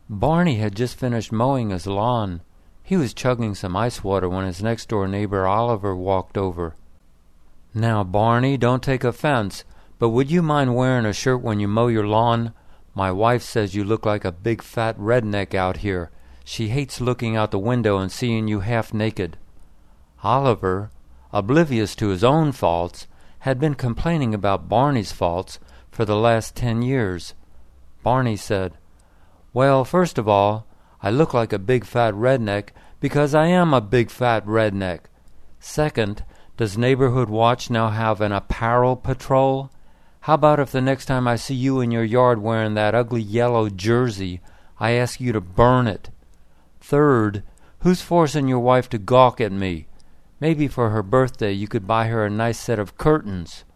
Barney had just finished mowing his lawn. He was chugging some ice water when his next-door neighbor Oliver walked over. "Now, Barney, don't take offense, but would you mind wearing a shirt when you mow your lawn? My wife says you look like a big fat redneck out here. She hates looking out the window and seeing you half naked." Oliver, oblivious to his own faults, had been complaining about Barney's faults for the last 10 years. Barney said, "Well, first of all, I look like a big fat redneck because I am a big fat redneck. Second, does Neighborhood Watch now have an apparel patrol? How about if the next time I see you in your yard wearing that ugly yellow jersey, I ask you to burn it? Third, who's forcing your wife to gawk at me? Maybe for her birthday you could buy her a nice set of curtains."